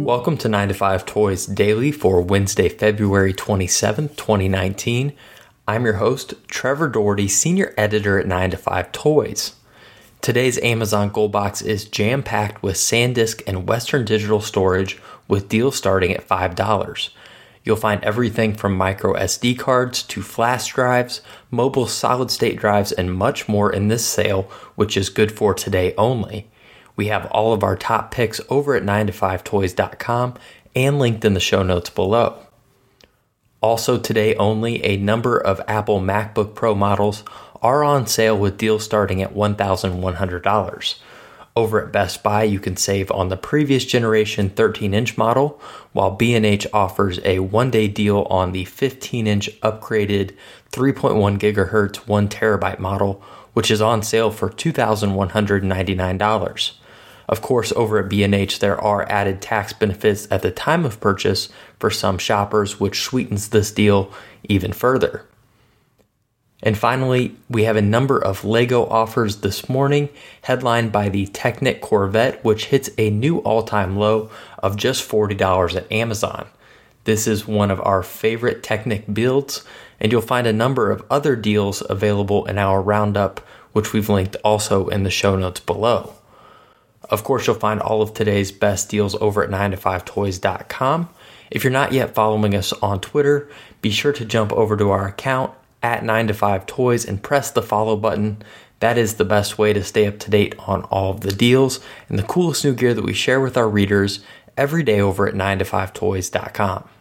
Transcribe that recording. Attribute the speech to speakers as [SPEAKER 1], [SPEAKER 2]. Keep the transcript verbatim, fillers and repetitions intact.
[SPEAKER 1] Welcome to nine to five Toys Daily for Wednesday, February twenty-seventh, twenty nineteen. I'm your host, Trevor Doherty, Senior Editor at nine to five Toys. Today's Amazon Gold Box is jam-packed with SanDisk and Western Digital storage with deals starting at five dollars. You'll find everything from micro S D cards to flash drives, mobile solid-state drives, and much more in this sale, which is good for today only. We have all of our top picks over at nine to five toys dot com and linked in the show notes below. Also today only, a number of Apple MacBook Pro models are on sale with deals starting at one thousand one hundred dollars. Over at Best Buy, you can save on the previous generation thirteen inch model, while B and H offers a one-day deal on the fifteen inch upgraded three point one gigahertz one terabyte model, which is on sale for two thousand one hundred ninety-nine dollars. Of course, over at B and H, there are added tax benefits at the time of purchase for some shoppers, which sweetens this deal even further. And finally, we have a number of LEGO offers this morning, headlined by the Technic Corvette, which hits a new all-time low of just forty dollars at Amazon. This is one of our favorite Technic builds, and you'll find a number of other deals available in our roundup, which we've linked also in the show notes below. Of course, you'll find all of today's best deals over at nine to five toys dot com. If you're not yet following us on Twitter, be sure to jump over to our account at nine to five toys and press the follow button. That is the best way to stay up to date on all of the deals and the coolest new gear that we share with our readers every day over at nine to five toys dot com.